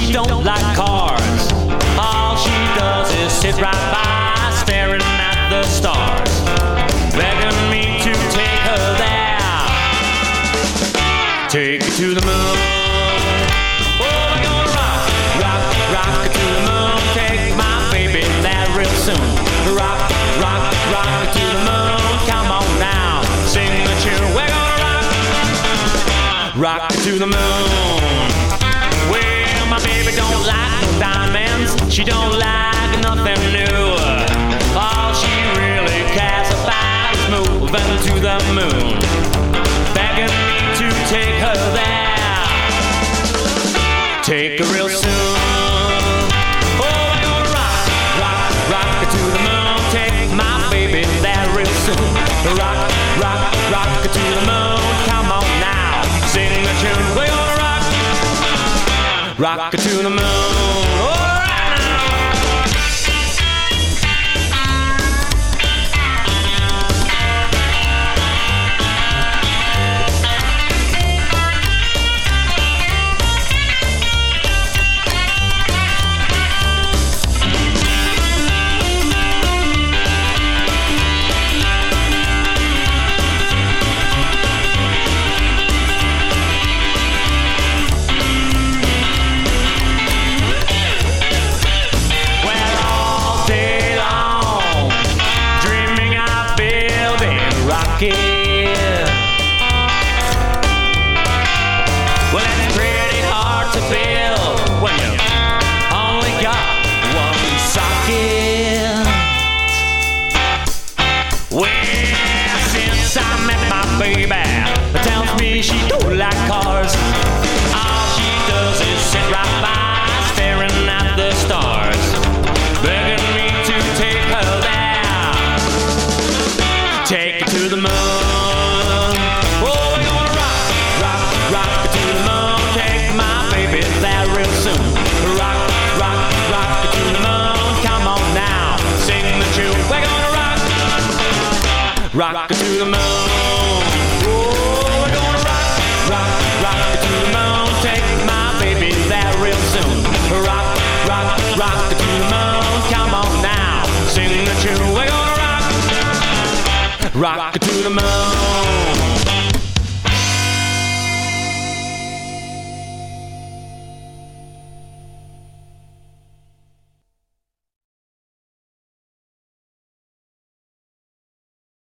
she don't like cars. All she does is sit right by, staring at the stars, begging me to take her there. Take her to the moon. Oh, we're gonna rock, rock, rock her to the moon. Take my baby there real soon. Rock, rock, rock her to the moon. Come on now, sing the tune. We're gonna rock her to the moon. Well, my baby don't like no diamonds. She don't like nothing new. All she really cares about is moving to the moon, begging me to take her there. Take her real soon. Oh, we're gonna rock, rock, rock her to the moon. Take my baby there real soon. Rock, rock, rock her to the moon. Come on now, sing the tune. We're gonna rock, rock her to the moon. All right now. Well, it's pretty hard to build when you only got one socket. Well, since I met my baby, it tells me she don't like cars. All she does is sit right by, staring at the stars, begging me to take her there. Take her to the moon. Rock her to the moon. Oh, we're gonna rock, rock, rock her to the moon. Take my baby there real soon. Rock, rock, rock her to the moon. Come on now, sing the tune. We're gonna rock, rock her to the moon.